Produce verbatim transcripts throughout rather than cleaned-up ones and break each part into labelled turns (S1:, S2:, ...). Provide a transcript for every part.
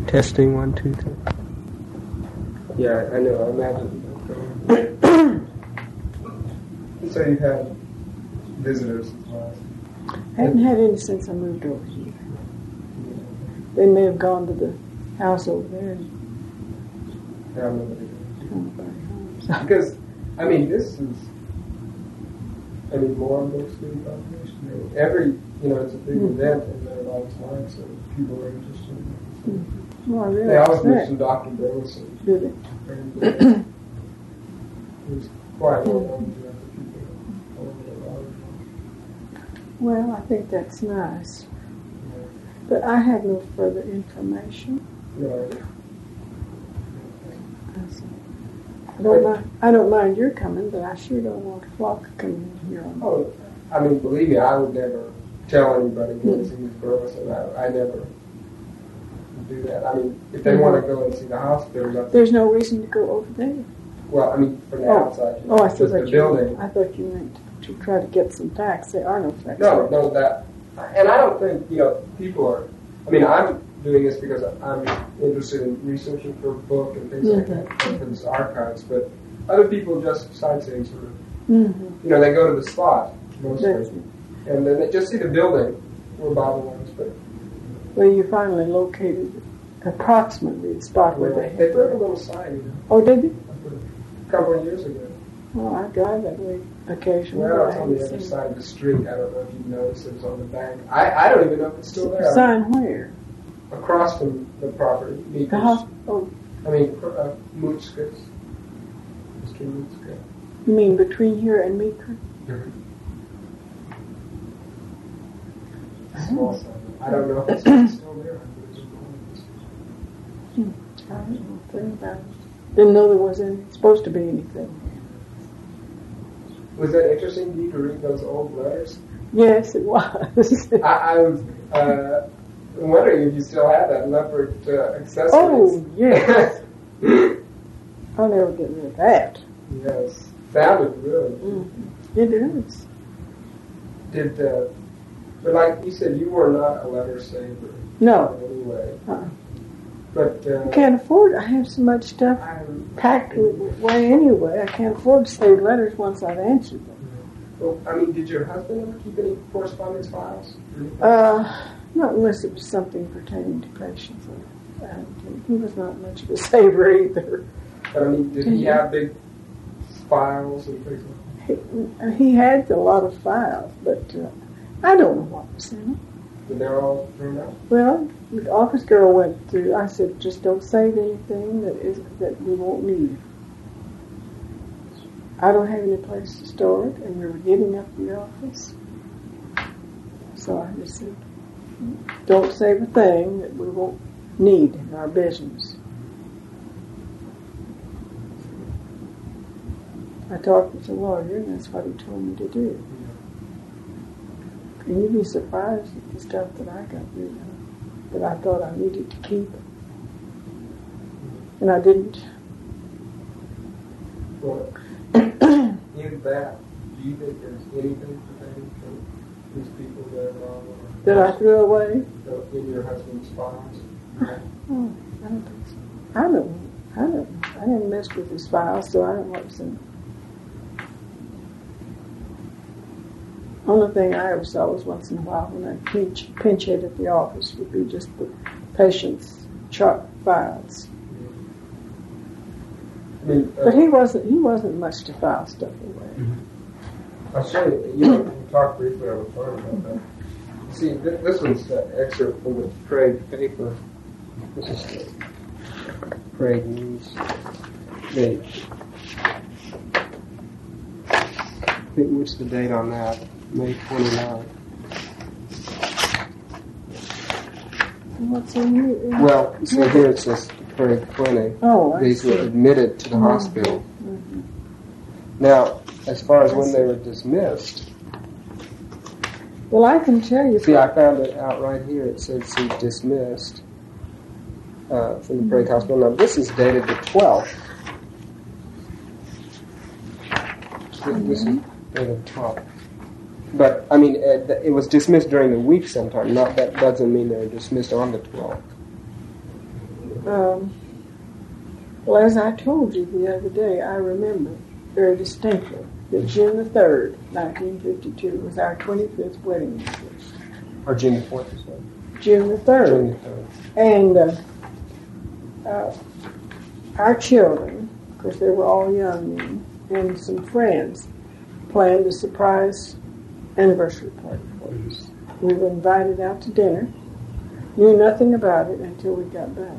S1: Testing one, two, three. Yeah, I know. I imagine. So you've had visitors as well?
S2: I haven't had any since I moved over here. They may have gone to the house over there.
S1: Yeah, nobody does. Because, I mean, this is, I mean, more and more student population. I mean, every, you know, it's a big mm-hmm. event in their lives, so people are interested in it. So
S2: mm-hmm. Well, I really
S1: they always mention Doctor Burleson.
S2: Do they?
S1: And uh, it was quite well known to other people all over the world.
S2: Well, I think that's nice. Yeah. But I have no further information.
S1: Right.
S2: I don't mind. I don't mind your coming, but I sure don't want a flock coming in here. On
S1: oh, I mean, believe me, I would never tell anybody to see Miss Burleson. I, I never do that. I mean, if they mm-hmm. want to go and see the hospital, that's
S2: there's no reason to go over there.
S1: Well, I mean, from the
S2: oh.
S1: outside. You
S2: know, oh, I thought
S1: the
S2: you.
S1: building.
S2: I thought you meant to try to get some facts. There are no facts.
S1: No, no, that, and I don't think you know people are. I mean, I'm doing this because I'm interested in researching for a book and things mm-hmm. like that, for this archives, but other people just sightseeing sort of, mm-hmm. you know, they go to the spot mostly, That's and then they just see the building where Bob was. But
S2: well, you finally located approximately the spot where
S1: well,
S2: they
S1: they put a little sign. You know,
S2: oh, did they?
S1: A couple of years ago.
S2: Oh, I drive that way occasionally.
S1: Well, it's on the other side of the street. I don't know if you've noticed it was on the bank. I, I don't even know if it's still there.
S2: Sign where?
S1: Across from the property. Meekers.
S2: The house? Oh.
S1: I mean, uh, Mootskis. Mister Mootska.
S2: You mean between here and Meeker?
S1: Mm-hmm. Small sign. I don't know if it's still there.
S2: Hmm. I don't know anything about it. Didn't know there was any, supposed to be anything.
S1: Was that interesting to you to read those old letters?
S2: Yes, it was.
S1: I, I was uh, wondering if you still have that leopard uh, accessories.
S2: Oh, yes. I'll never get rid of that.
S1: Yes. Sounded really.
S2: Mm-hmm. It is.
S1: Did, uh, but like you said, you were not a letter saver.
S2: No.
S1: In any way.
S2: Uh-uh.
S1: But, uh,
S2: I can't afford, I have so much stuff
S1: I'm,
S2: packed away anyway. I can't afford to save letters once I've answered them.
S1: Well, I mean, did your husband ever keep any correspondence files?
S2: Uh, not unless it was something pertaining to patients. Uh, he was not much of a saver either.
S1: But I mean, did he have big files and things like
S2: that? He, he had a lot of files, but uh, I don't know what was in them.
S1: Did they all turn out?
S2: Well, the office girl went through. I said, just don't save anything that is that we won't need. I don't have any place to store it, and we were giving up the office. So I just said, don't save a thing that we won't need in our business. I talked with the lawyer, and that's what he told me to do. And you'd be surprised at the stuff that I got rid of, that I thought I needed to keep. And I didn't.
S1: Well, in that, do you think there's anything pertaining to these people that are wrong?
S2: That I threw away?
S1: In your husband's files?
S2: Oh, I don't think so. I don't, I don't, I didn't mess with his files, so I don't know what's in them. Only thing I ever saw was once in a while when I pinch, pinch hit at the office would be just the patient's chart files.
S1: I mean, uh,
S2: but he wasn't he wasn't much to file stuff away.
S1: Mm-hmm. I'll show you. You know, we talked briefly on the phone about that. See, th- this one's an excerpt from the Prague paper. This is the Prague News. Date. I think what's the date on that? May twenty-ninth.
S2: What's in here?
S1: Well, so here it says Prague twenty.
S2: Oh, I
S1: These
S2: see.
S1: were admitted to the mm-hmm. hospital.
S2: Mm-hmm.
S1: Now, as far as when they were dismissed.
S2: Well, I can tell you.
S1: See, I found it out right here. It says he's dismissed uh, from the Prague mm-hmm. hospital. Now, this is dated the twelfth. Mm-hmm. This is dated the twelfth. But, I mean, it, it was dismissed during the week sometime. Not that doesn't mean they were dismissed on the twelfth.
S2: Um, well, as I told you the other day, I remember very distinctly that June the third, nineteen fifty-two, was our twenty-fifth wedding anniversary.
S1: Or June the fourth, is that?
S2: June the third.
S1: June the third.
S2: And uh, uh, our children, of course they were all young then, and some friends planned a surprise anniversary party for us. We were invited out to dinner, knew nothing about it until we got back.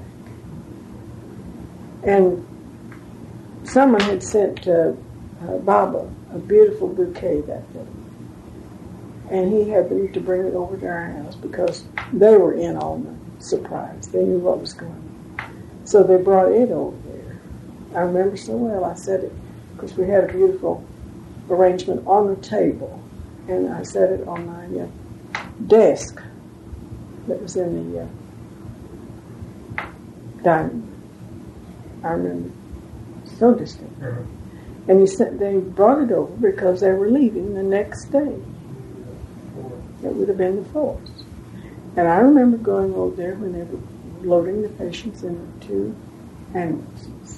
S2: And someone had sent uh, uh, Baba a beautiful bouquet that day. And he had them to bring it over to our house because they were in on the surprise. They knew what was going on. So they brought it over there. I remember so well. I said it because we had a beautiful arrangement on the table. And I set it on my uh, desk that was in the uh, dining room. I remember so distinctly. Mm-hmm. And he said they brought it over because they were leaving the next day. It would have been the fourth. And I remember going over there when they were loading the patients in the two ambulances.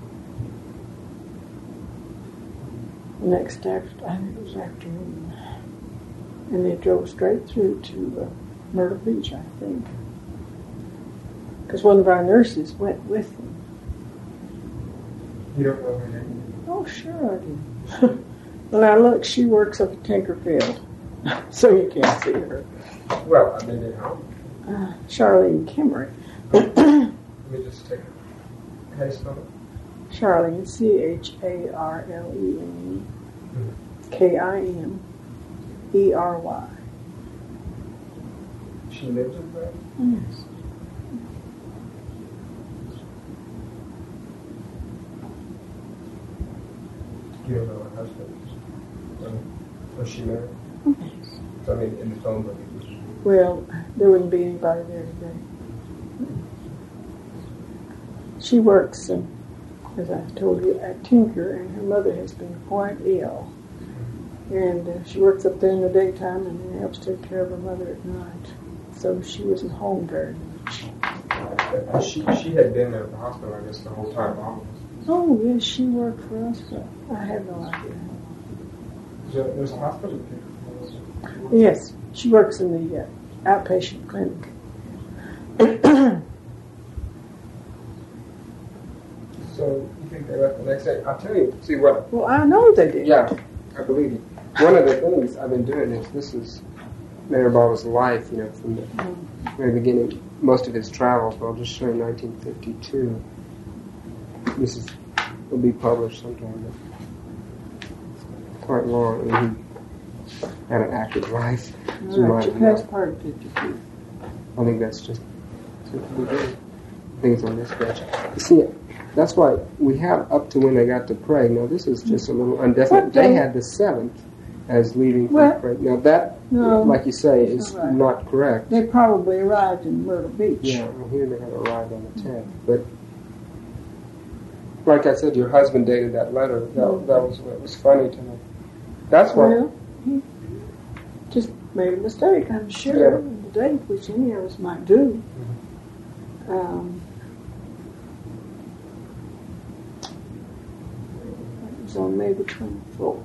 S2: The next after, I think it was afternoon. And they drove straight through to uh, Myrtle Beach, I think. Because one of our nurses went with them.
S1: You don't know her name?
S2: Oh, sure I do. Well, now look, she works up at Tinkerfield, so you can't see her.
S1: Well, I mean, at home.
S2: Uh, Charlene Kimmery.
S1: Let me just take it. How do you spell it?
S2: Charlene, C H A R L E N E, K I M E R Y.
S1: She lives with that?
S2: Yes.
S1: You don't know her husband? Um, was she married?
S2: Yes.
S1: So, I mean, in the phone book.
S2: Well, there wouldn't be anybody there today. She works, um, as I told you, at Tinker, and her mother has been quite ill. And uh, she works up there in the daytime and then helps take care of her mother at night. So she wasn't home very much.
S1: Uh, she she had been at the hospital, I guess, the whole time. Almost.
S2: Oh, yes, she worked for us, but I have no idea.
S1: So there's a hospital here?
S2: Yes, she works in the uh, outpatient clinic.
S1: So you think they left the next day? I'll tell you, see what...
S2: Well, I know they did.
S1: Yeah, I believe you. One of the things I've been doing is, this is Mayor Baba's life, you know, from the very beginning. Most of his travels, but I'll just show you nineteen fifty-two. This is, will be published sometime, but quite long. And he had an active life.
S2: All right, you passed part of fifty-two.
S1: I think that's just, I think it's on this page. You see, that's why we have up to when they got to Prague. Now, this is just a little undefinite. They had the seventh as leaving from
S2: well,
S1: Prague. Now, that,
S2: no,
S1: like you say, is
S2: not, right.
S1: not correct.
S2: They probably arrived in Myrtle Beach.
S1: Yeah, well, here they had arrived on the tenth. But, like I said, your husband dated that letter. That, mm-hmm. that was what was funny to me. That's why.
S2: Well, he just made a mistake, I'm sure, yeah. in the date, which any of us might do. Mm-hmm. Um, it was on May the twenty-fourth.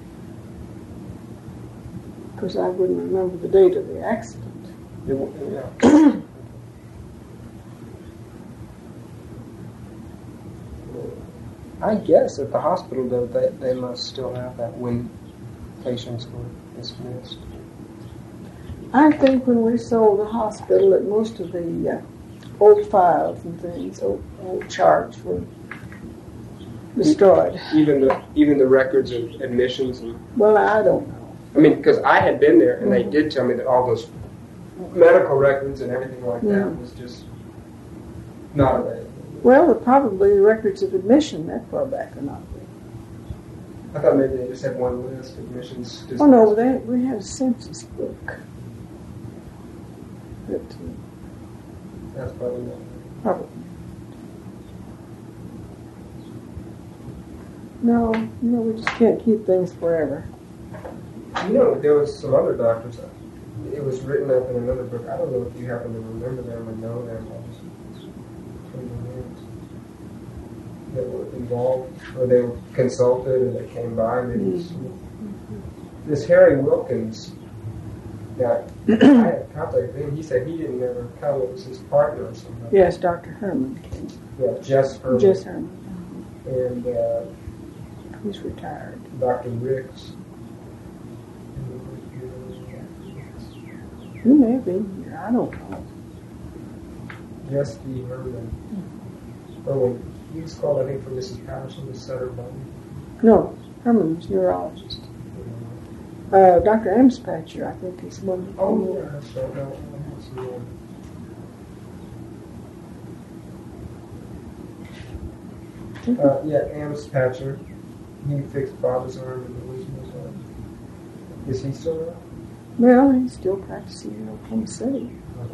S2: Because I wouldn't remember the date of the accident.
S1: Yeah. I guess at the hospital, though, they, they must still have that when patients were dismissed.
S2: I think when we sold the hospital that most of the uh, old files and things, old, old charts were destroyed.
S1: Even the even the records of admissions? And,
S2: well, I don't know.
S1: I mean, because I had been there, and mm-hmm. they did tell me that all those medical records and everything like mm-hmm. that was just not available.
S2: Well, probably the records of admission that far back are not there.
S1: I thought maybe they just had one list of admissions.
S2: Oh, no, they, we had a census book. But, uh,
S1: That's probably not.
S2: Probably. No, you know, we just can't keep things forever.
S1: You know, there was some other doctors. It was written up in another book. I don't know if you happen to remember them or know them. from the names that were involved, or they were consulted and they came by. Maybe mm-hmm. This Harry Wilkins guy, I had contacted him. He said he didn't ever come. It was his partner or something.
S2: Yes, Doctor Herman.
S1: Yeah, Jess Herman.
S2: Jess Herman.
S1: And uh,
S2: he's retired.
S1: Doctor Ricks.
S2: He may be here. I don't know.
S1: Jess D. Herman. Mm-hmm. Oh, he was called, I think, for Missus Patterson to set her body. No,
S2: Herman was neurologist. Uh, Doctor Amspatcher, I think, is one.
S1: Oh, yeah, that's right. No, that's the one. Uh, yeah, Amspatcher. He fixed Bob's arm and Elizabeth's arm. Is he still around?
S2: Well, he's still practicing in Oklahoma City.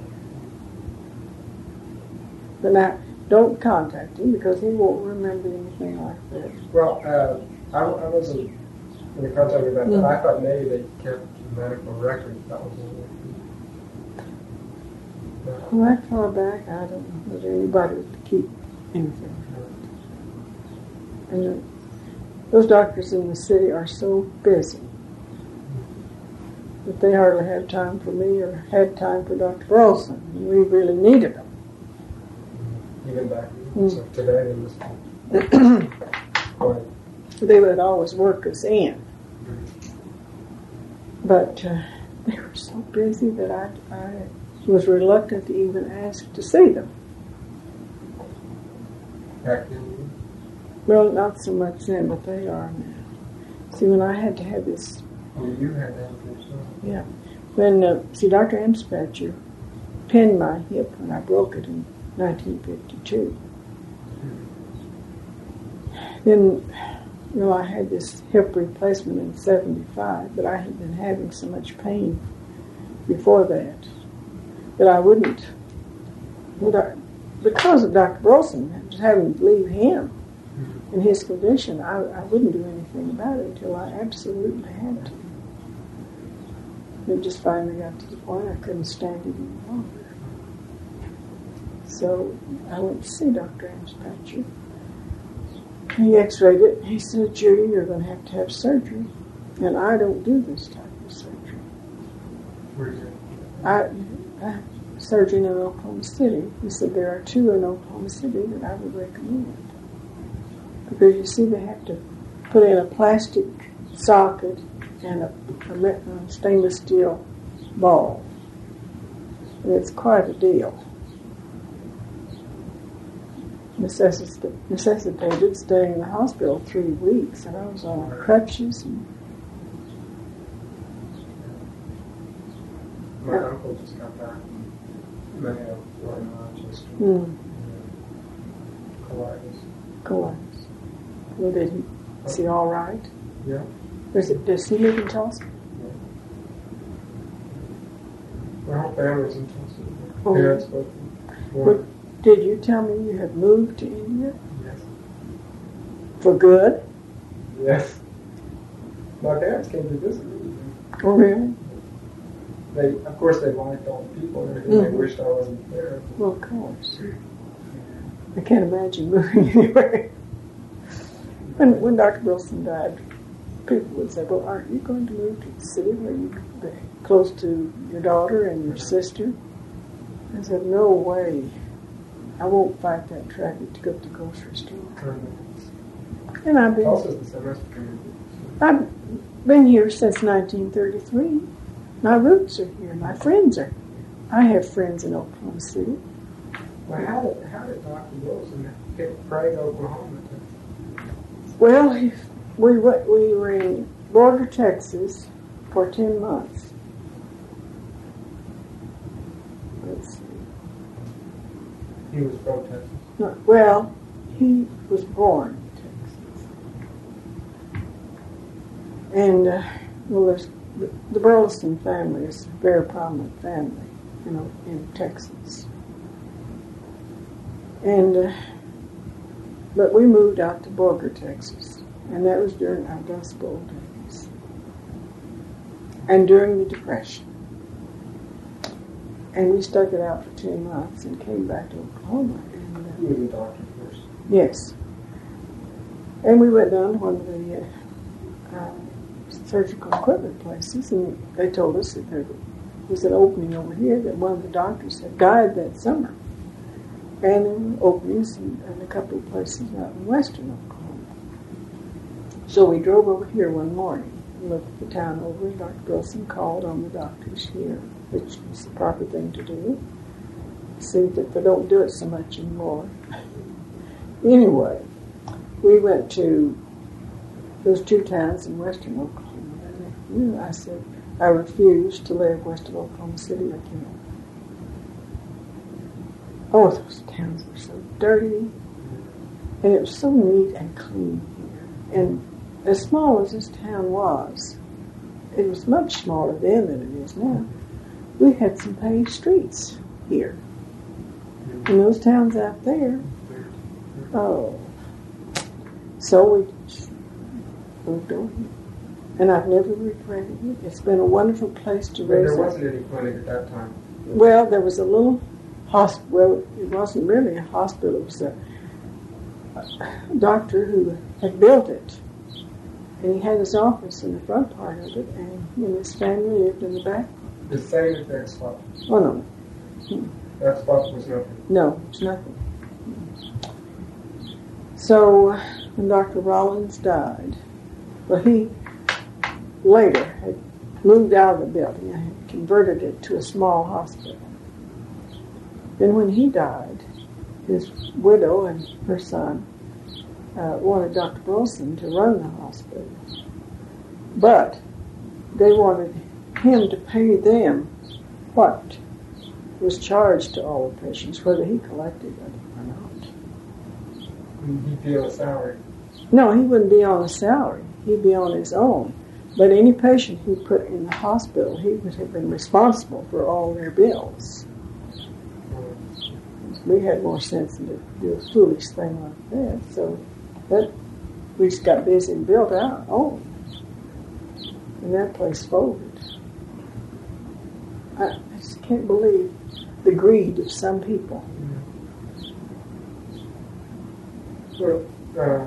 S2: But now, don't contact him because he won't remember anything like that.
S1: Well, uh, I, I wasn't going to contact him about that. Mm-hmm. I thought maybe they kept medical records. That was all.
S2: Well, that far back, I don't know that anybody would keep anything. And the, those doctors in the city are so busy that they hardly have time for me or had time for Doctor Burleson. And we really needed them.
S1: Even back mm. so today, they was quite.
S2: They would always work us in. Mm-hmm. But uh, they were so busy that I, I was reluctant to even ask to see them.
S1: Back then?
S2: Well, not so much then, but they are now. See, when I had to have this...
S1: Oh, you had that for yourself?
S2: Yeah. When, uh, see, Doctor Amspatcher pinned my hip when I broke it in nineteen fifty-two. Mm-hmm. Then, you know, I had this hip replacement in seventy-five, but I had been having so much pain before that that I wouldn't, because of Doctor Burleson, just having to leave him in his condition, I, I wouldn't do anything about it until I absolutely had to. It just finally got to the point I couldn't stand it any longer. So I went to see Doctor Amspatcher. He x-rayed it. He said, "Judy, you're going to have to have surgery." And I don't do this type of surgery.
S1: Where is it?
S2: I, I surgeon in Oklahoma City. He said there are two in Oklahoma City that I would recommend. Because you see, they have to put in a plastic socket and a, a, a stainless steel ball. And it's quite a deal. Necessit- necessitated staying in the hospital three weeks, and I was on crutches. And
S1: My uh, uncle just got back from Mayo, in Rochester.
S2: Mm.
S1: Colitis.
S2: Colitis. Well, did he, is he all right?
S1: Yeah.
S2: Does, it, does he live in Tulsa?
S1: Yeah. My whole family's in Tulsa.
S2: Oh.
S1: Parents both.
S2: But did you tell me you had moved to India?
S1: Yes.
S2: For good?
S1: Yes. My parents came to visit me.
S2: Oh, really?
S1: They, of course, they liked all the people and everything. Mm-hmm. They wished I wasn't there.
S2: Well, of course. I can't imagine moving anywhere. When, when Doctor Burleson died, people would say, "Well, aren't you going to move to the city where you be close to your daughter and your sister?" I said, "No way. I won't fight that traffic to go to the grocery store." Mm-hmm. And I've been,
S1: also the semester.
S2: I've been here since nineteen thirty-three. My roots are here. My friends are here. I have friends in Oklahoma City.
S1: Well, how did, how did Doctor Wilson pick Prague, Oklahoma?
S2: Well, we we were in Borger, Texas for ten months. Let's see.
S1: He was from Texas?
S2: No, well, he was born in Texas. And, uh, well, there's, the, the Burleson family is a very prominent family, you know, in Texas. And, uh, but we moved out to Borger, Texas, and that was during our Dust Bowl days and during the Depression. And we stuck it out for ten months and came back to Oklahoma. And uh,
S1: He was a doctor first.
S2: Yes. And we went down to one of the uh, uh, surgical equipment places, and they told us that there was an opening over here that one of the doctors had died that summer. And there were openings in, in a couple of places out in western Oklahoma. So we drove over here one morning and looked at the town over, and Doctor Wilson called on the doctors here, which is the proper thing to do. See that they don't do it so much anymore. Anyway, we went to those two towns in western Oklahoma. And I said, I refuse to live west of Oklahoma City again. Oh, those towns were so dirty, and it was so neat and clean here. And as small as this town was, it was much smaller then than it is now. We had some paved streets here. And those towns out there, oh. So we just moved over here. And I've never regretted it. It's been a wonderful place to raise
S1: There
S2: up.
S1: wasn't any clinic at that time.
S2: Well, there was a little hospital. Well, it wasn't really a hospital. It was a, a doctor who had built it. And he had his office in the front part of it, and he and his family lived in the back.
S1: The same exact spot.
S2: Oh, no.
S1: That spot was nothing.
S2: No, it was nothing. So, when Doctor Rollins died, well, he later had moved out of the building and had converted it to a small hospital. Then when he died, his widow and her son uh, wanted Doctor Wilson to run the hospital. But they wanted him to pay them what was charged to all the patients, whether he collected it or not.
S1: He'd be on a salary.
S2: No, he wouldn't be on a salary. He'd be on his own. But any patient he put in the hospital, he would have been responsible for all their bills. We had more sense than to do a foolish thing like that. So that we just got busy and built our own. And that place folded. I, I just can't believe the greed of some people.
S1: Well, uh,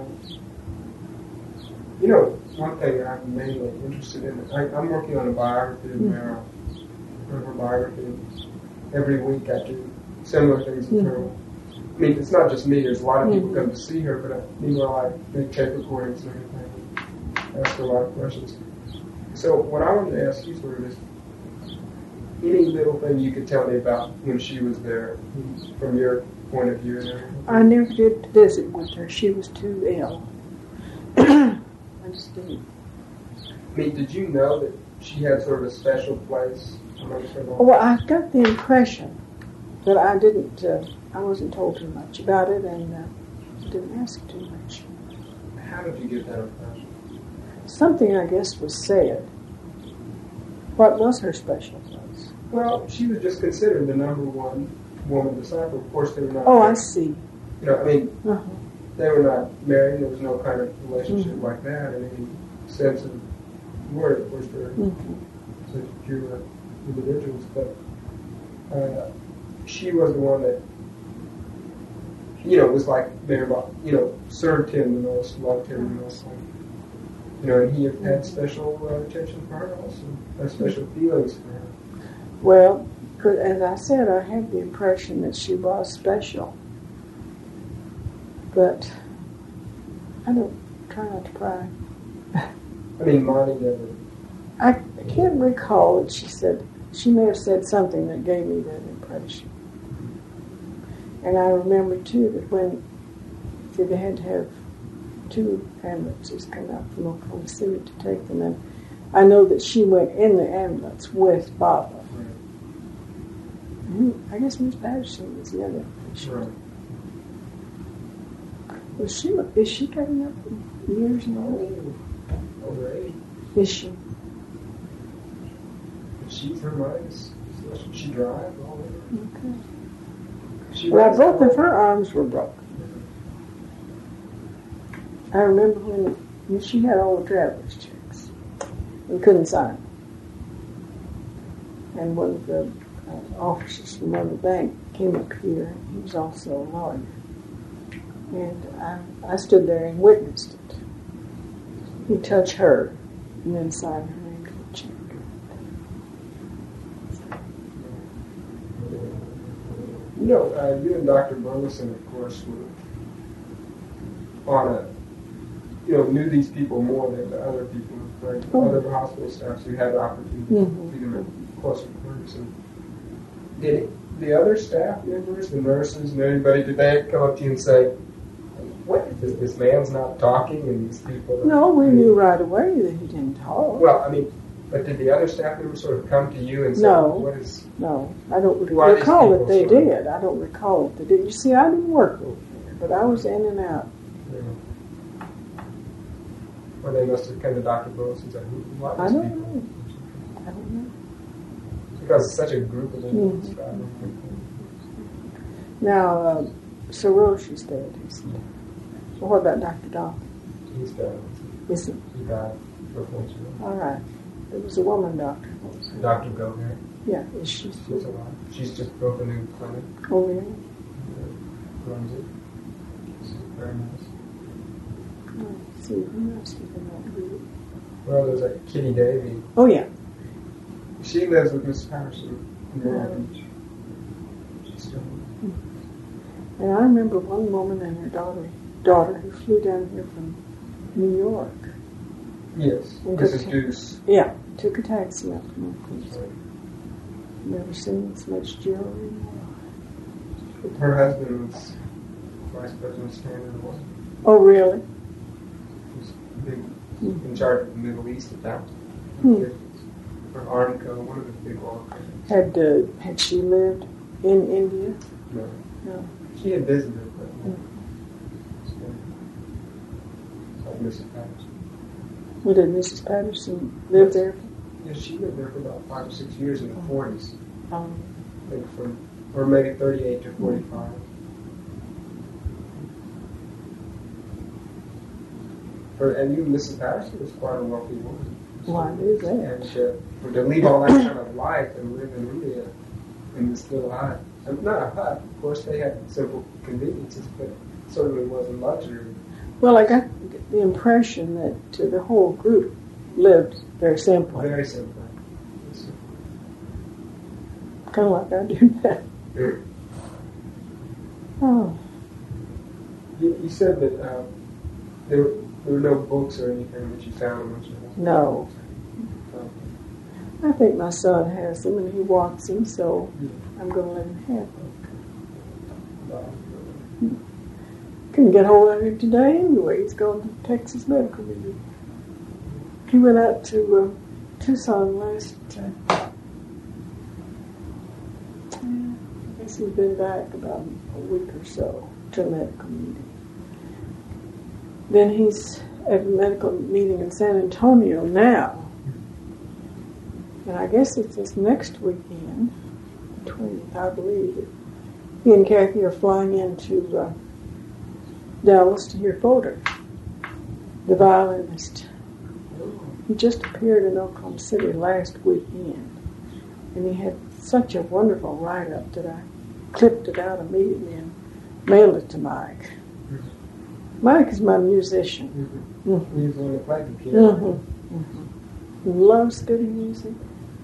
S1: you know, one thing I'm mainly interested in, I, I'm working on a biography of Meryl, mm-hmm. her biography. Every week I do similar things with mm-hmm. her. I mean, it's not just me, there's a lot of people mm-hmm. come to see her, but I, meanwhile I make tape recordings and everything, and ask her a lot of questions. So what I wanted to ask you sort of is, any little thing you could tell me about when she was there, from your point of view and everything?
S2: I never did visit with her. She was too ill. I just didn't.
S1: I mean, did you know that she had sort of a special place amongst her?
S2: Well, I got the impression that I didn't, uh, I wasn't told too much about it, and uh, didn't ask too much.
S1: How did you get that impression?
S2: Something, I guess, was said. What was her special place?
S1: Well, she was just considered the number one woman disciple. Of course, they were not.
S2: Oh,
S1: married.
S2: I see.
S1: You know, I mean,
S2: uh-huh.
S1: they were not married. There was no kind of relationship mm-hmm. like that in any sense of the word. Of course, they're mm-hmm. such pure individuals, but uh, she was the one that, you know, was like Mayor Bob, you know, served him the most, loved him the most. You know, and he had special uh, attention for her also, had special feelings for her.
S2: Well, as I said, I had the impression that she was special. But I don't try not to pry.
S1: I mean, Monty never.
S2: I can't recall that she said, she may have said something that gave me that impression. And I remember, too, that when see, they had to have two ambulances come out from Oklahoma City to take them, and I know that she went in the ambulance with Baba. Right. I guess Miss Patterson was the other patient. Right. Was she, is she coming up in years now?
S1: Over eighty.
S2: Is she?
S1: She's her mind. She drives all over.
S2: Okay.
S1: She
S2: well, both of her arms were broken. I remember when she had all the traveler's checks and couldn't sign them. And one of the uh, officers from one of the bank came up here, and he was also a lawyer. And I, I stood there and witnessed it. He'd touch her and then sign her name to the check.
S1: You know, uh, you and Doctor Burleson, of course, were on a, you know, knew these people more than the other people, like
S2: Oh.
S1: other hospital staffs who had the opportunity
S2: Mhm.
S1: to see them at closer quarters. And did the other staff members, the nurses, and everybody, did they come up to you and say, "What is this? This man's not talking," and these people? Are,
S2: No, we
S1: I mean,
S2: knew right away that he didn't talk.
S1: Well, I mean, but did the other staff members sort of come to you and say,
S2: No.
S1: "What is?"
S2: No, I don't
S1: Who are these
S2: recall that
S1: people,
S2: they
S1: sort of?
S2: did. I don't recall that they did. You see, I didn't work over there, but I was in and out.
S1: You know, or they must have come to Doctor Burleson and said, "Who, who are
S2: I
S1: these
S2: don't
S1: people?"
S2: know. I don't know.
S1: Because it's such a group of them.
S2: Mhm. Now, uh, Sir Roche's dead, isn't he? Well, what about Doctor Don?
S1: He's dead.
S2: Is he?
S1: He died before too long.
S2: All right. There was a woman doctor.
S1: Doctor Gover.
S2: Yeah, is she
S1: She's
S2: still?
S1: alive. She's just built a new clinic.
S2: Oh, really?
S1: uh, Runs it. It's very nice.
S2: Oh, see, who else was in that group?
S1: Well, there's like Kitty Davy.
S2: Oh, yeah.
S1: She lives with Miss Patterson in
S2: Yeah.
S1: Myrtle Beach. She's still
S2: And I remember one woman and her daughter, daughter who flew down here from New York.
S1: Yes.
S2: And
S1: Missus
S2: took-
S1: Deuce.
S2: Yeah, took a taxi up to my place.
S1: Sorry.
S2: Never seen so much jewelry.
S1: Her husband was Vice President Standard Oil.
S2: Oh, really?
S1: He was big,
S2: Hmm.
S1: in charge of the Middle East at that
S2: Hmm.
S1: time. Or Arnico, one of the big oil companies.
S2: Had uh, had she lived in India?
S1: No.
S2: No.
S1: She had visited, but no.
S2: Hmm.
S1: Like Missus Patterson.
S2: Well, did Missus Patterson live there?
S1: Yeah, she lived there for about five or six years in the forties.
S2: Um,
S1: I think from, or maybe thirty-eight to forty-five. For, and you, Missus Patterson, was quite a wealthy woman.
S2: Why is that?
S1: And uh, for to leave all that kind of life and live in India in this little hut. And not a hut, of course, they had simple conveniences, but it certainly wasn't luxury.
S2: Well, I got the impression that uh, the whole group lived very simply,
S1: Very simple.
S2: kind of like I do now. Oh,
S1: You, you said that uh, there, there were no books or anything that you found amongst your house.
S2: no. I think my son has them, and he wants them, so I'm going to let him have them. Couldn't get hold of him today anyway. He's gone to Texas Medical Review. He went out to uh, Tucson last. Uh, I guess he's been back about a week or so to a medical meeting. Then he's at a medical meeting in San Antonio now. And I guess it's this next weekend, the twentieth, I believe. He and Kathy are flying into uh, Dallas to hear Fodor, the violinist. He just appeared in Oklahoma City last weekend, and he had such a wonderful write-up that I clipped it out immediately and mailed it to Mike. Mm-hmm. Mike is my musician.
S1: Mm-hmm.
S2: Mm-hmm.
S1: He was the one that played the piano.
S2: Mm-hmm. Mm-hmm. He loves good music.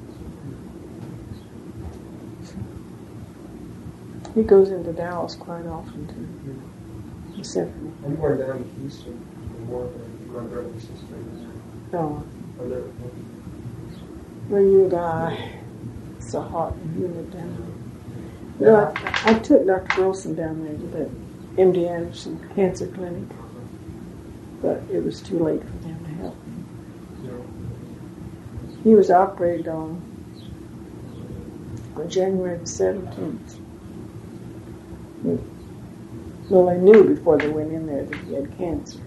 S2: He goes into Dallas quite often to the symphony.
S1: I'm going down to Houston for more than my brother and sister.
S2: Oh,
S1: I'm never
S2: where you a guy? It's so hot and humid down there. No, I, I took Doctor Wilson down there to the M D Anderson Cancer Clinic, but it was too late for them to help him. He was operated on on January the seventeenth. Well, they knew before they went in there that he had cancer.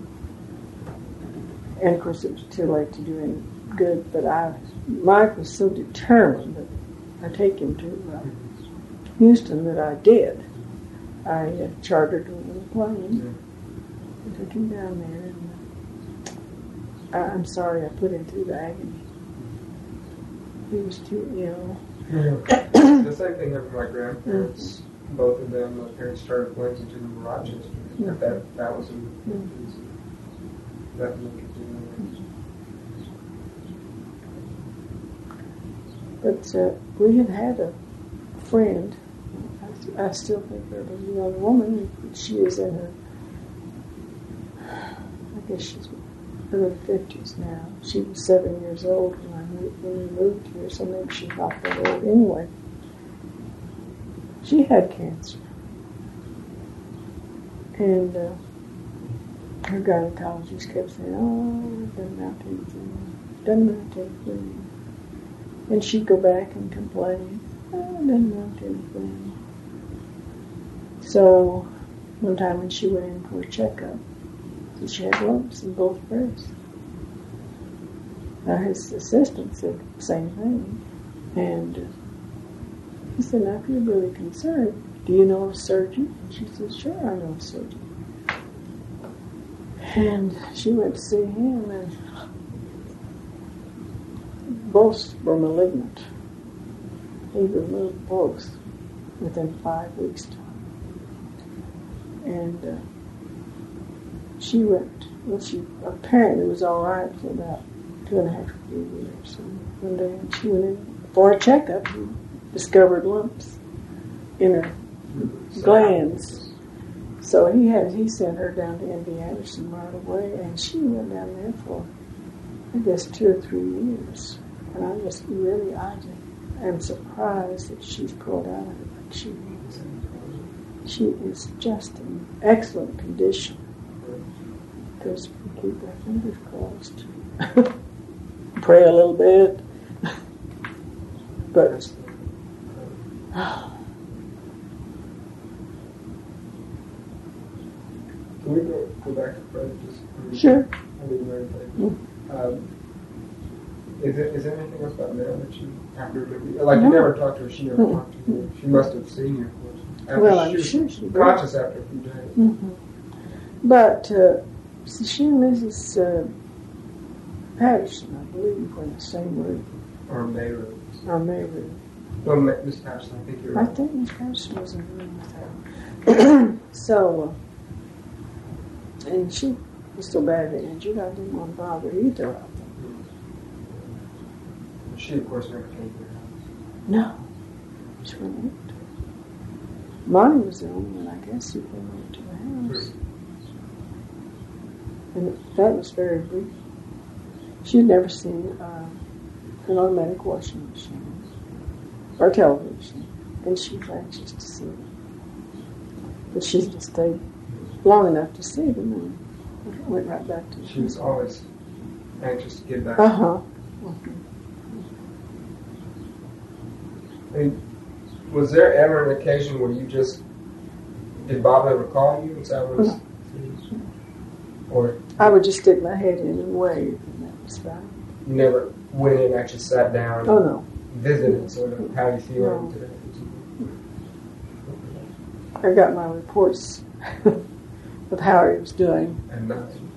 S2: And of course it was too late to do any good, but I, Mike was so determined that I take him to uh, Houston that I did. I uh, chartered a little plane and took him down there, and uh, I, I'm sorry I put him through the agony. He was too ill.
S1: The same thing happened to my grandparents. Mm-hmm. Both of them, my parents started planes into Rochester. that that, that was a
S2: Mm.
S1: that was interesting.
S2: But uh, we had had a friend, I, I still think of her, a young woman. She is in her, I guess she's early fifties now. She was seven years old when I moved, when we moved here, so maybe she's not that old anyway. She had cancer. And uh, her gynecologist kept saying, oh, it doesn't amount to anything. It doesn't amount to anything. And she'd go back and complain, oh, it doesn't amount to anything. So one time when she went in for a checkup, she had lumps in both breasts. Now his assistant said the same thing. And uh, he said, now if you're really concerned, do you know a surgeon? And she said, sure, I know a surgeon. And she went to see him, and both were malignant. He removed both within five weeks' time. And uh, she went, well, she apparently was all right for about two and a half, three years. And one day she went in for a checkup and discovered lumps in her glands. So he had he sent her down to M D Anderson right away, and she went down there for, I guess, two or three years. And I just really, I am surprised that she's pulled out of it like she is. She is just in excellent condition. Because we keep our fingers crossed. Pray a little bit. But
S1: Can we go, go back to Fred just for
S2: sure.
S1: I mean, very
S2: Mm.
S1: um, is, there, is there anything else about Mary that you have to remember? Like,
S2: No.
S1: you never talked to her, she never
S2: Mm.
S1: talked to you. She must have seen you, of course. After
S2: Well,
S1: she
S2: I'm
S1: was
S2: sure she did.
S1: conscious after a few days.
S2: Mm-hmm. But uh, so she and Missus Uh, Patterson, I believe, were in the same room,
S1: Or Mayra.
S2: or maybe.
S1: No, Ma- Miss Patterson, I think you're
S2: I
S1: right.
S2: think Miss Patterson was in the room with her. So, uh, and she was so badly injured, I didn't want to bother either of them.
S1: She, of course, never came to your house.
S2: No, she went. Monty was the only one, I guess, who came over to the house. And that was very brief. She'd never seen uh, an automatic washing machine or television, and she was anxious to see them. But she just stayed long enough to see them and went right back to
S1: She was always anxious to get back.
S2: Uh huh.
S1: I mean, was there ever an occasion where you just, did Bob ever call you and say I was,
S2: No.
S1: or
S2: I would just stick my head in and wave, and that was fine.
S1: you never went in and actually sat down
S2: Oh
S1: and
S2: no.
S1: visited sort of how you feeling
S2: No.
S1: today?
S2: I got my reports of how he was doing.
S1: And uh,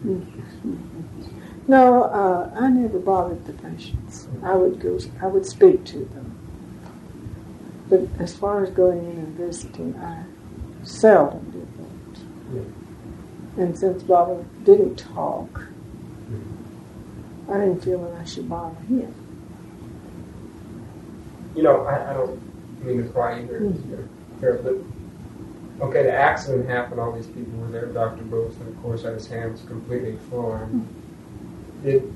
S2: No, uh, I never bothered the patients. I would go, I would speak to them. But as far as going in and visiting, I seldom did that.
S1: yeah.
S2: And since Baba didn't talk, I didn't feel that I should bother him.
S1: You know, I, I don't mean to cry either,
S2: Mm.
S1: you know, but okay, the accident happened, all these people were there, Doctor Wilson, of course, had his hands completely full. And did,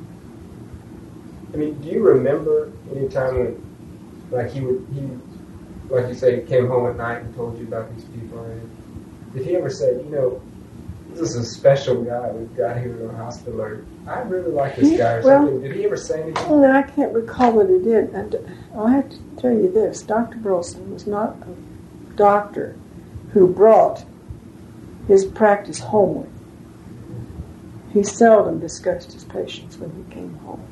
S1: I mean, do you remember any time when, like, he would, he, like you say, he came home at night and told you about these people, and did he ever say, you know, this is a special guy we've got here in the hospital, or I really like this guy, or
S2: Well,
S1: something? Did he ever say anything?
S2: No, I can't recall what he did. And I'll have to tell you this. Doctor Burleson was not a doctor who brought his practice home with him. He seldom discussed his patients when he came home.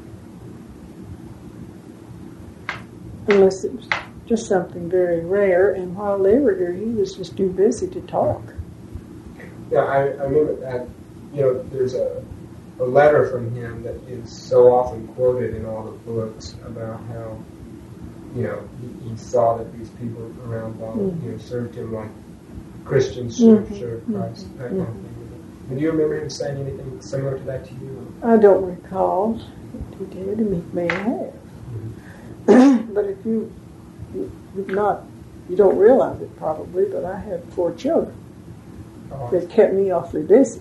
S2: Unless it was just something very rare, and while they were here, he was just too busy to talk.
S1: Yeah, I, I remember that, you know, there's a, a letter from him that is so often quoted in all the books about how, you know, he, he saw that these people around Bob,
S2: Mm.
S1: you know, served him like Christians should
S2: Mm-hmm.
S1: serve Christ,
S2: Mm-hmm.
S1: that kind of thing. And do you remember him saying anything similar to that to you?
S2: I don't recall if he did, and he may have.
S1: Mm-hmm.
S2: But if you, you, you've not, you don't realize it probably, but I had four children
S1: Oh,
S2: that kept me awfully busy.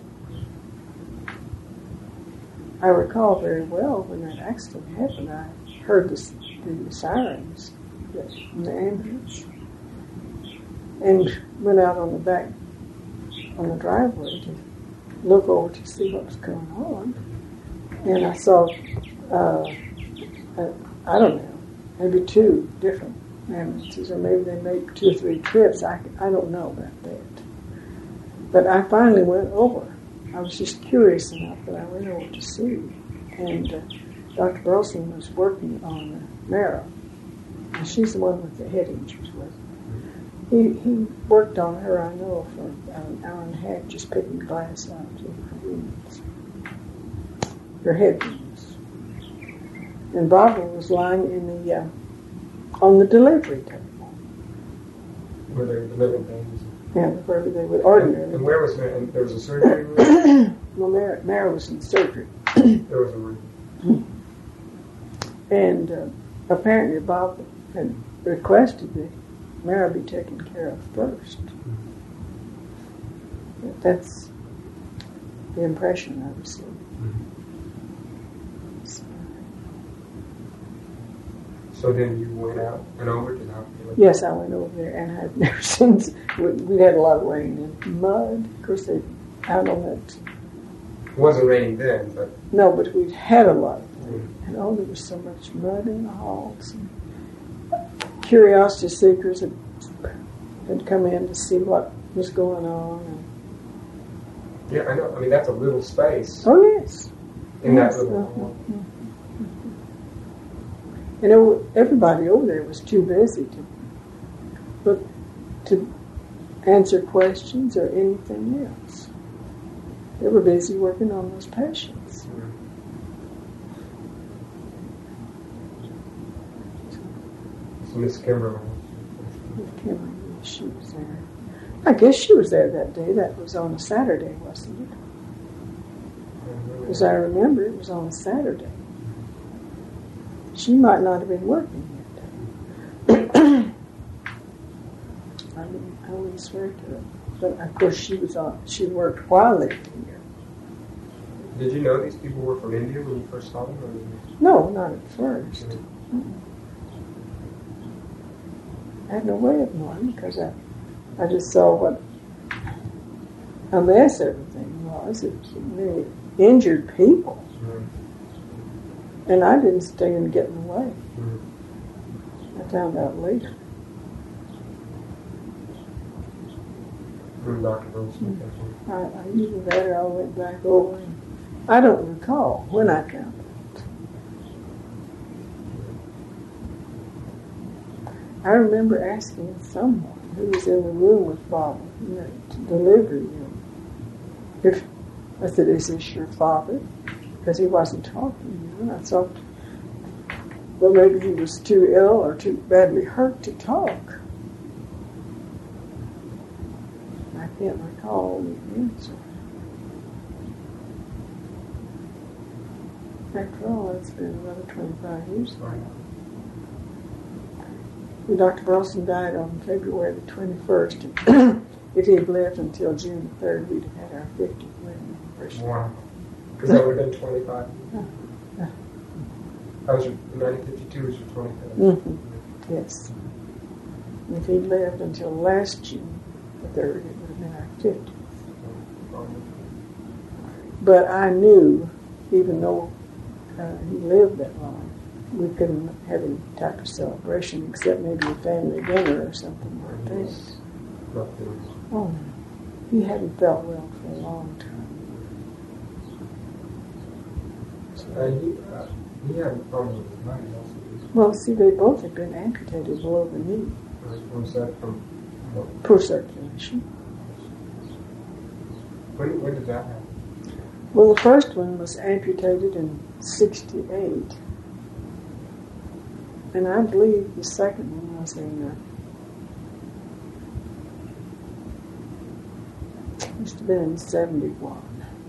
S2: I recall very well when that accident happened, I heard the, the sirens in the ambulance and went out on the back, on the driveway to look over to see what was going on. And I saw, uh, I, I don't know, maybe two different ambulances, or maybe they made two or three trips. I, I don't know about that. But I finally went over. I was just curious enough that I went over to see. And uh, Doctor Burleson was working on uh, Mara. And she's the one with the head injuries with her. He, he worked on her, I know, for about an hour and a half, just picking glass out of her wounds, her head wounds. And Barbara was lying in the uh, on the delivery table.
S1: where they were delivering things.
S2: Yeah, where they would ordinarily.
S1: And where was Mary? And there was a surgery room?
S2: Well, Mara, Mara was in surgery.
S1: There was a room.
S2: And uh, apparently Bob had requested that Mara be taken care of first. But that's the impression I received. So,
S1: So then you went out and over to the hospital?
S2: yes, I went over there, and I've never since. We, we had a lot of rain and mud. Of course, they out on that.
S1: It wasn't raining then, but...
S2: No, but we'd had a lot of rain. And oh, there was so much mud in the halls. And curiosity seekers had, had come in to see what was going on. And,
S1: Yeah, I know. I mean, that's a little space
S2: oh, yes.
S1: in
S2: yes.
S1: that little
S2: uh-huh.
S1: hall.
S2: And it, everybody over there was too busy to look, to answer questions or anything else. They were busy working on those patients.
S1: So Miss Kimberly.
S2: I can't remember if she was there. I guess she was there that day. That was on a Saturday, wasn't it? As I remember, it was on a Saturday. She might not have been working that day. I wouldn't, I wouldn't swear to it. But of course, she was on. She worked while they were here.
S1: Did you know these people were from India when you first saw them? Or
S2: No, not at first. Mm-mm. I had no way of knowing because I, I just saw what a mess everything was. It was many injured people.
S1: Mm-hmm.
S2: And I didn't stand to get in the way.
S1: Mm-hmm.
S2: I found out later.
S1: From Doctor Wilson.
S2: I, I even better, I went back over and I don't recall when I found it. I remember asking someone who was in the room with Bob in the delivery room, if I said, "Is this your father?" Because he wasn't talking, you know. And I thought, well, maybe he was too ill or too badly hurt to talk. I can't recall the answer. After all, it's been another twenty-five years ago.
S1: Right.
S2: Doctor Burleson died on February the twenty-first. And if he had lived until June the third, we'd have had our fiftieth wedding anniversary.
S1: Wow. Because that would have been twenty-five.
S2: Yeah. Yeah.
S1: That was your, nineteen fifty-two was your twenty-fifth.
S2: Mm-hmm. Yes. And if he'd lived until last June the third, it would have been our fiftieth. But I knew, even though uh, he lived that long, we couldn't have any type of celebration except maybe a family dinner or something like that. Oh, no. He hadn't felt well for a long time.
S1: Uh, he, uh, he had a problem with his leg also.
S2: Well, see, they both had been amputated below the knee.
S1: What was that from? What,
S2: Poor circulation.
S1: when, when did that happen?
S2: Well, the first one was amputated in sixty-eight. And I believe the second one was in uh, must have been in seventy-one.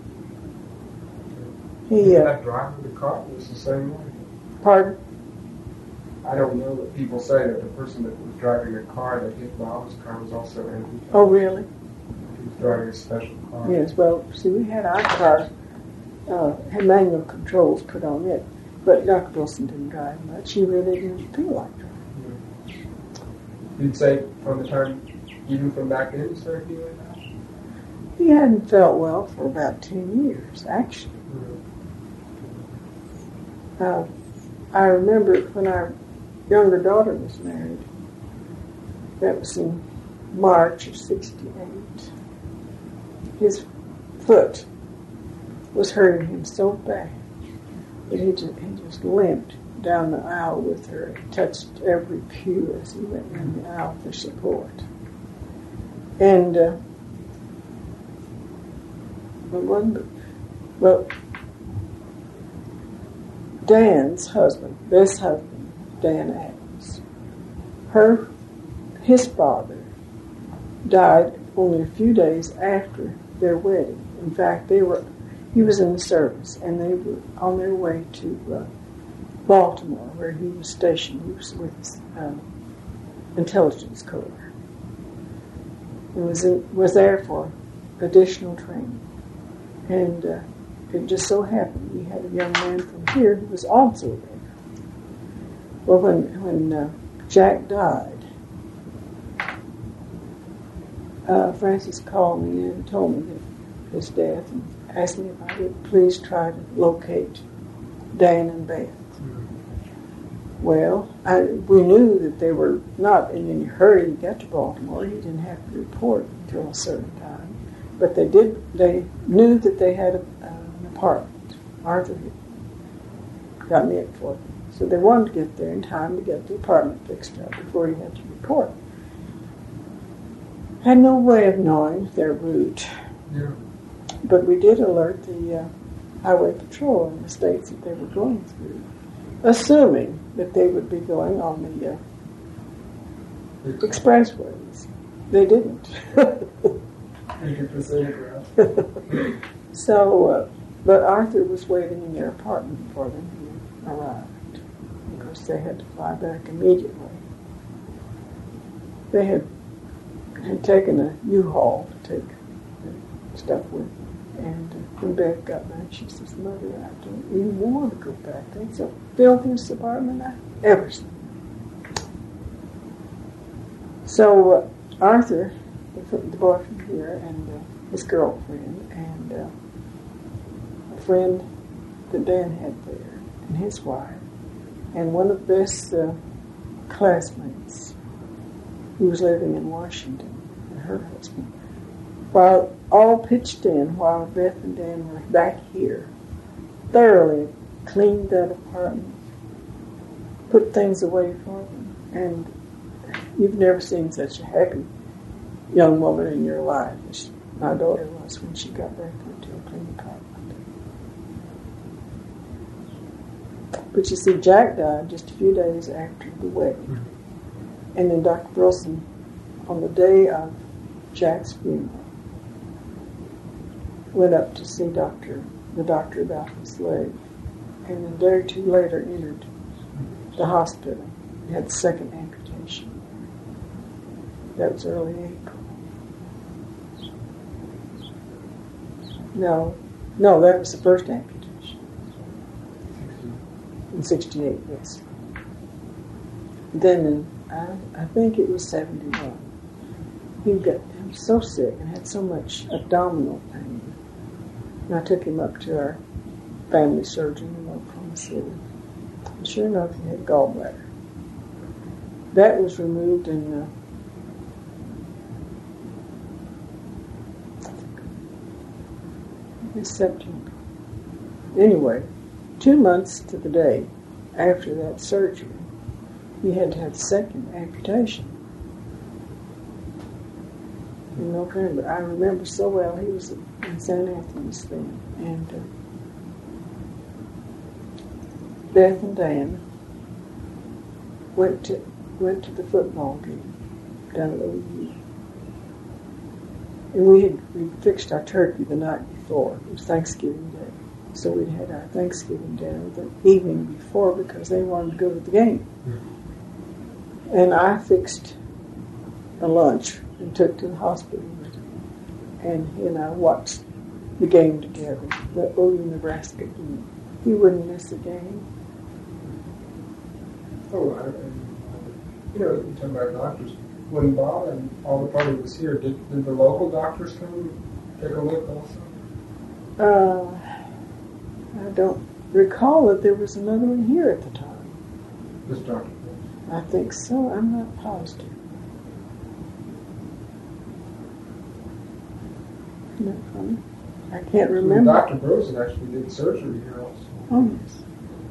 S1: He,
S2: He, uh,
S1: that driver of the car was the same way.
S2: pardon?
S1: I don't know, but people say that the person that was driving the car that hit Bob's car was also handicapped.
S2: Oh, really?
S1: He was driving a special car.
S2: Yes, well, see, we had our car, uh, had manual controls put on it, but Doctor Wilson didn't drive much. He really didn't feel like driving.
S1: Yeah. You'd say from the time, even from back then, you started feeling that?
S2: He hadn't felt well for about ten years, actually.
S1: Yeah.
S2: Uh, I remember when our younger daughter was married, that was in March of sixty-eight, his foot was hurting him so bad that he just, he just limped down the aisle with her. He touched every pew as he went down the aisle for support. And, uh, but one, well, Dan's husband, this husband, Dan Adams, her, his father, died only a few days after their wedding. In fact, they were, he was in the service, and they were on their way to uh, Baltimore, where he was stationed. He was with his um, intelligence corps. He was in, was there for additional training, and uh, it just so happened we had a young man from here who was also there. Well, when when uh, Jack died, uh, Francis called me in and told me that his death and asked me if I would please try to locate Dan and Beth. Mm-hmm. Well, I, we knew that they were not in any hurry to get to Baltimore. He didn't have to report until a certain time, but they did. They knew that they had a, uh, an apartment. Arthur had gotten it for them, so they wanted to get there in time to get the apartment fixed up before he had to report. Had no way of knowing their route.
S1: Yeah.
S2: But we did alert the uh, highway patrol in the states that they were going through, assuming that they would be going on the uh, expressways. They didn't. So, uh, but Arthur was waiting in their apartment for them when he arrived. Of course, they had to fly back immediately. They had had taken a U-Haul to take the stuff with them. And uh, when Beth got back, she says, "Mother, I don't even want to go back. That's the filthiest apartment I've ever seen." So uh, Arthur, the, the boy from here, and uh, his girlfriend, and uh, a friend that Dan had there, and his wife, and one of Beth's uh, classmates who was living in Washington, and her husband, while all pitched in, while Beth and Dan were back here, thoroughly cleaned that apartment, put things away for them, and you've never seen such a happy young woman in your life as my daughter was when she got back into a clean apartment. But you see, Jack died just a few days after the wedding. Mm-hmm. And then Doctor Wilson, on the day of Jack's funeral, went up to see Doctor the doctor about his leg, and a day or two later entered the hospital. He had the second amputation. That was early April. No, no, that was the first amputation. In sixty-eight, yes. Then in, I, I think it was seventy-one. He got he was so sick and had so much abdominal pain. And I took him up to our family surgeon in Oklahoma City. And sure enough, he had gallbladder. That was removed in uh, in September. Anyway, two months to the day after that surgery, he had to have the second amputation in November. I remember so well. He was in Saint Anthony's then, and uh, Beth and Dan went to went to the football game down at O U. And we had we fixed our turkey the night before. It was Thanksgiving Day. So we'd had our Thanksgiving dinner the evening before because they wanted to go to the game. Mm-hmm. And I fixed a lunch and took to the hospital with me. And he and I watched the game together, the O U Nebraska game. He wouldn't miss a game.
S1: Oh, I, I, you know, you're talking about doctors. When Bob and all the party was here, did, did the local doctors come and take a look also?
S2: Uh, I don't recall that there was another one here at the time.
S1: This doctor?
S2: I think so. I'm not positive. Isn't that funny? I can't remember.
S1: Doctor Burroughs actually did surgery here also.
S2: Oh, yes.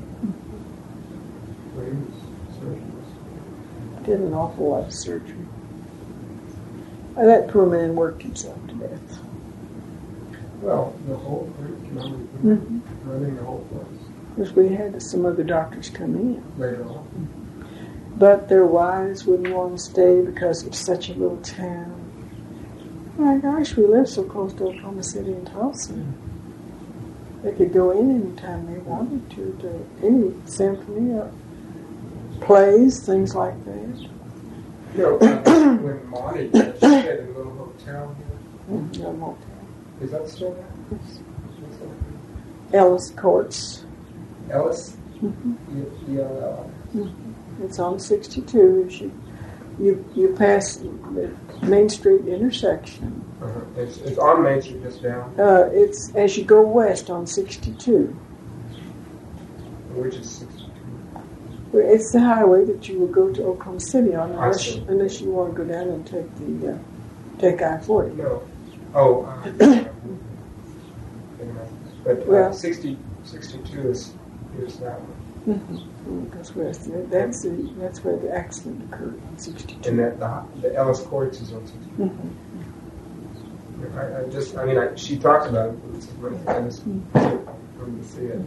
S1: Well, he was surgery.
S2: Did an awful lot of surgery. Uh, that poor man worked himself to death.
S1: Well, the whole group, you know,
S2: mm-hmm.
S1: running the whole place.
S2: Because we had some other doctors come in.
S1: Later on.
S2: But their wives wouldn't want to stay because it's such a little town. My gosh, we live so close to Oklahoma City and Tulsa. They could go in anytime they wanted to, to any symphony or plays, things like that.
S1: You know, uh, when Monty, she had a little hotel here.
S2: Mm-hmm. No motel.
S1: Is that still there?
S2: Yes. Ellis Courts.
S1: Ellis?
S2: Mm-hmm.
S1: E L L I.
S2: Mm-hmm. It's on sixty-two. As you, you, you pass the Main Street intersection.
S1: Uh-huh. It's, it's on Main Street, just down.
S2: Uh, it's as you go west on sixty-two.
S1: Which is sixty-two?
S2: It's the highway that you will go to Oklahoma City on,
S1: I
S2: unless,
S1: see.
S2: unless you want to go down and take the uh, take I forty.
S1: No. Oh, uh, but uh,
S2: well,
S1: sixty, sixty-two is, is that one.
S2: Mm-hmm. Goes west. That's the, that's where the accident occurred on sixty-two.
S1: And that the, the Ellis Courts is on sixty-two.
S2: Mm-hmm.
S1: I, I just, I mean, I, she talks about it, but it's, I just
S2: mm-hmm.
S1: wanted to see it.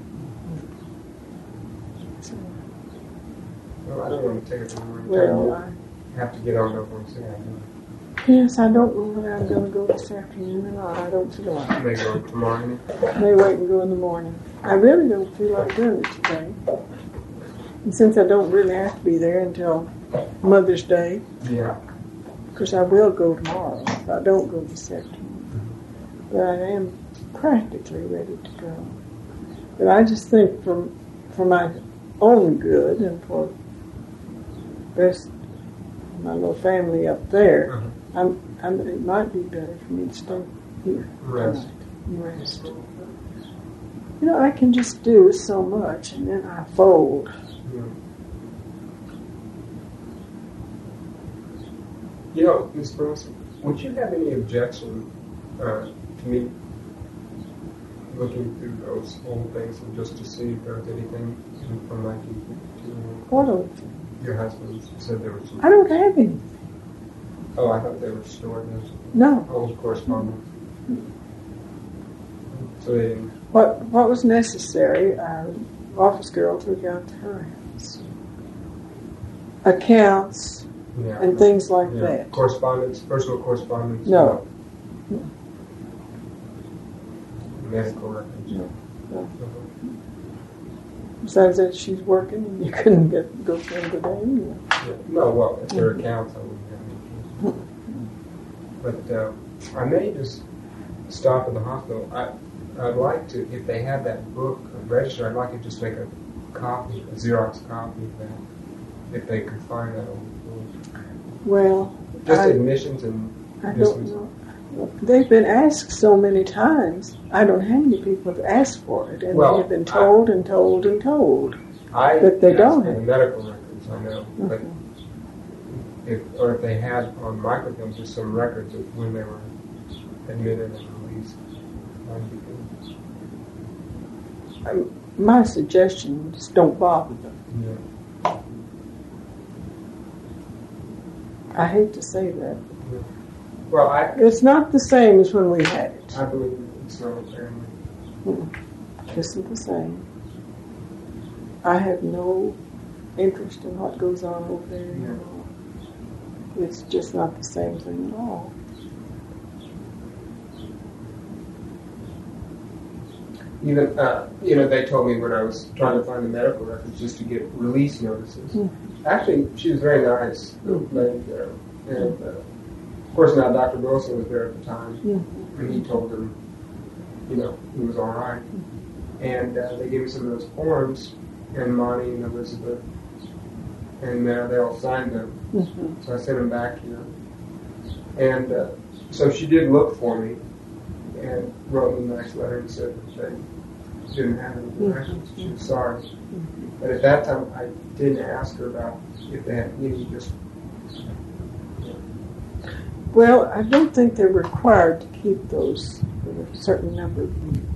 S2: So,
S1: well, I don't want to take it anymore.
S2: well,
S1: I have to get on to Oklahoma City. I know.
S2: Yes, I don't know whether I'm going to go this afternoon or not. I don't feel like it.
S1: May go tomorrow evening.
S2: May wait and go in the morning. I really don't feel like doing it today. And since I don't really have to be there until Mother's Day,
S1: Yeah.
S2: because I will go tomorrow if I don't go this afternoon. But I am practically ready to go. But I just think for, for my own good and for best of my little family up there,
S1: Uh-huh.
S2: I'm, I'm, it might be better for me to stay here
S1: Rest.
S2: tonight and rest. You know, I can just do so much, and then I fold.
S1: Yeah. You know, Miz Burroughs, would you have any objection uh, to me looking through those old things and just to see if there was anything from nineteen fifty-two?
S2: What old?
S1: Your husband said there was some.
S2: I don't have any.
S1: Oh, I thought they were stored as
S2: No.
S1: old correspondence. So they didn't.
S2: What What was necessary, our office girl took out to her house. Accounts
S1: Yeah.
S2: and things like
S1: Yeah.
S2: that.
S1: Correspondence, personal correspondence.
S2: No.
S1: No. Medical records.
S2: No. No.
S1: Uh-huh.
S2: Besides that, she's working, and you couldn't get go for them today anyway.
S1: Yeah. No, well, if they're accounts, I wouldn't have any. But uh, I may just stop at the hospital. I, I'd like to, if they have that book register, I'd like to just make a copy, a Xerox copy of that, if they could find that old book.
S2: Well,
S1: Just
S2: I,
S1: admissions and
S2: I don't
S1: dismissal.
S2: know. They've been asked so many times. I don't have any people to ask for it, and
S1: Well,
S2: they've been told
S1: I,
S2: and told and told.
S1: I
S2: But they
S1: asked
S2: don't
S1: for
S2: have
S1: the medical records, I know,
S2: Mm-hmm.
S1: but if, or if they had on microfilm just some records of when they were admitted and released, that'd be good.
S2: Um, my suggestion is don't bother them.
S1: Yeah.
S2: I hate to say that.
S1: Yeah. Well, I
S2: It's not the same as when we had it.
S1: I believe it's not apparently.
S2: Mm. Isn't the same. I have no interest in what goes on over there anymore. It's just not the same thing at all.
S1: even, uh, you know, they told me when I was trying to find the medical records just to get release notices. Mm-hmm. Actually, she was very nice, the lady there. And, uh, of course, now Doctor Wilson was there at the time, mm-hmm. and he told them, you know, he was all right. Mm-hmm. And uh, they gave me some of those forms, and Monty and Elizabeth, and uh, they all signed them. Mm-hmm. So I sent them back here. And uh, so she did look for me and wrote me a nice letter and said that they didn't have any directions. Mm-hmm. She was sorry. Mm-hmm. But at that time, I didn't ask her about if they had any, just...
S2: Well, I don't think they're required to keep those for a certain number of years.